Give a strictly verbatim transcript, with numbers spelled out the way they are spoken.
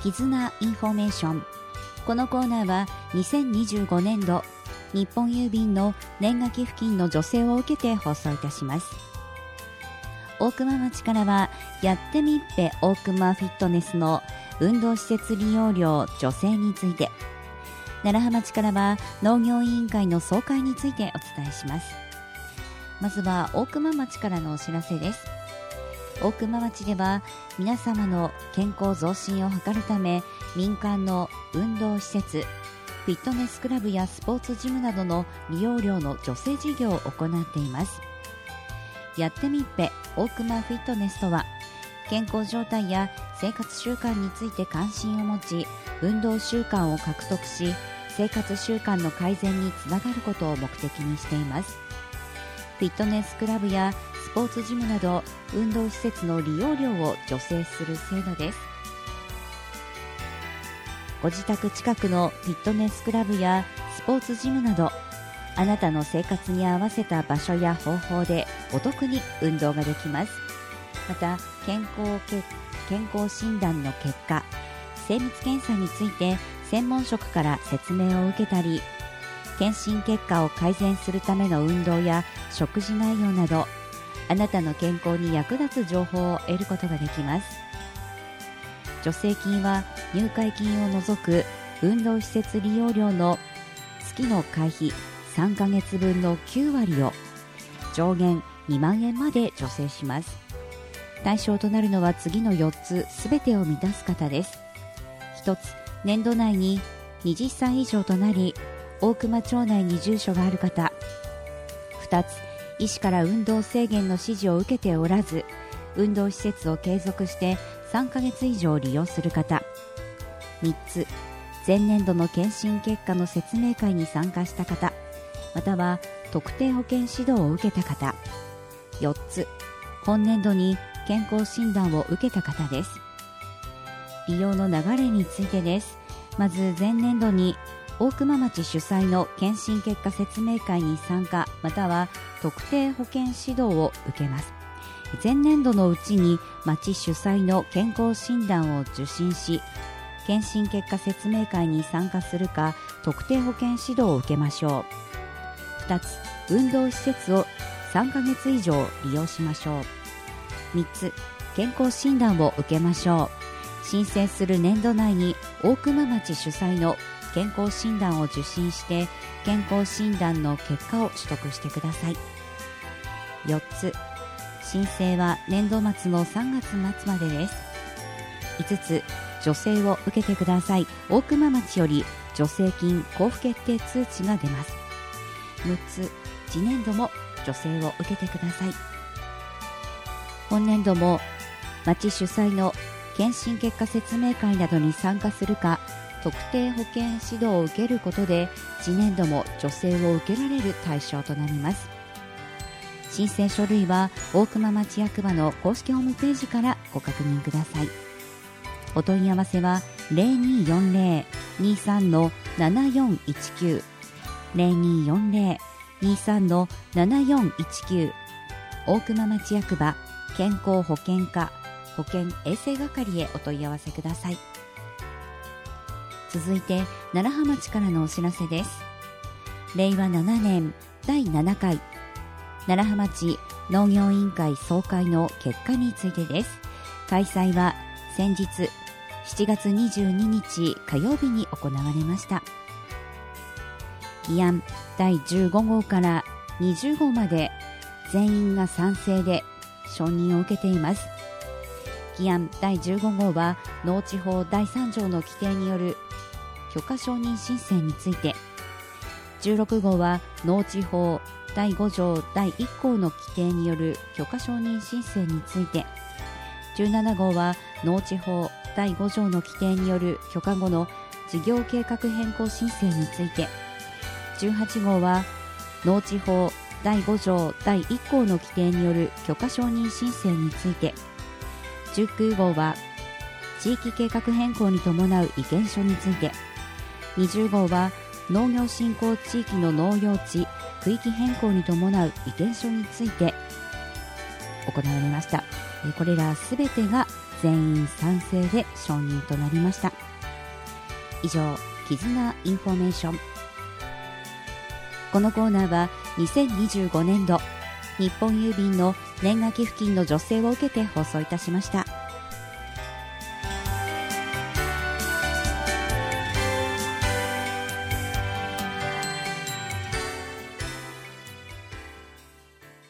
絆インフォメーション。このコーナーはにせんにじゅうごねんど日本郵便の年賀寄付金の助成を受けて放送いたします。大熊町からはやってみっぺ大熊フィットネスの運動施設利用料助成について、楢葉町からは農業委員会の総会についてお伝えします。まずは大熊町からのお知らせです。大熊町では皆様の健康増進を図るため、民間の運動施設、フィットネスクラブやスポーツジムなどの利用料の助成事業を行っています。やってみっぺ大熊フィットネスとは、健康状態や生活習慣について関心を持ち、運動習慣を獲得し、生活習慣の改善につながることを目的にしています。フィットネスクラブやスポーツジムなど運動施設の利用料を助成する制度です。ご自宅近くのフィットネスクラブやスポーツジムなど、あなたの生活に合わせた場所や方法でお得に運動ができます。また健康け健康診断の結果、精密検査について専門職から説明を受けたり、検診結果を改善するための運動や食事内容など、あなたの健康に役立つ情報を得ることができます。助成金は入会金を除く運動施設利用料の月の会費さんかげつぶんのきゅうわりを上限にまんえんまで助成します。対象となるのは次のよっつすべてを満たす方です。ひとつ、年度内にはたち以上となり、大熊町内に住所がある方。ふたつ、医師から運動制限の指示を受けておらず、運動施設を継続してさんかげつ以上利用する方。みっつ、前年度の検診結果の説明会に参加した方、または特定保健指導を受けた方。よっつ、本年度に健康診断を受けた方です。利用の流れについてです。まず前年度に大熊町主催の検診結果説明会に参加、または特定保健指導を受けます。前年度のうちに町主催の健康診断を受診し、検診結果説明会に参加するか特定保健指導を受けましょう。ふたつ、運動施設をさんかげつ以上利用しましょう。みっつ、健康診断を受けましょう。申請する年度内に大熊町主催の健康診断を受診して健康診断の結果を取得してください。よっつ、申請は年度末のさんがつ末までです。いつつ、助成を受けてください。大熊町より助成金交付決定通知が出ます。むっつ、次年度も助成を受けてください。本年度も町主催の検診結果説明会などに参加するか特定保健指導を受けることで、次年度も助成を受けられる対象となります。申請書類は大熊町役場の公式ホームページからご確認ください。お問い合わせは ゼロにーよんゼロ にーさん ななよんいちきゅう ゼロにーよんゼロ にーさん ななよんいちきゅう、大熊町役場健康保険課保健衛生係へお問い合わせください。続いて楢葉町からのお知らせです。れいわななねんだいななかい楢葉町農業委員会総会の結果についてです。開催は先日しちがつにじゅうににち火曜日に行われました。議案だいじゅうごごうからにじゅうごうまで全員が賛成で承認を受けています。議案だいじゅうごごうは農地法だいさんじょうの規定による許可承認申請について、じゅうろくごうは農地法だいごじょうだいいっこうの規定による許可承認申請について、じゅうななごうは農地法だいごじょうの規定による許可後の事業計画変更申請について、じゅうはちごうは農地法だいごじょうだいいっこうの規定による許可承認申請について、じゅうきゅうごうは地域計画変更に伴う意見書について、にじゅうごうは農業振興地域の農用地区域変更に伴う意見書について行われました。これらすべてが全員賛成で承認となりました。以上、絆インフォメーション。このコーナーはにせんにじゅうごねんど日本郵便の年賀寄付金の助成を受けて放送いたしました。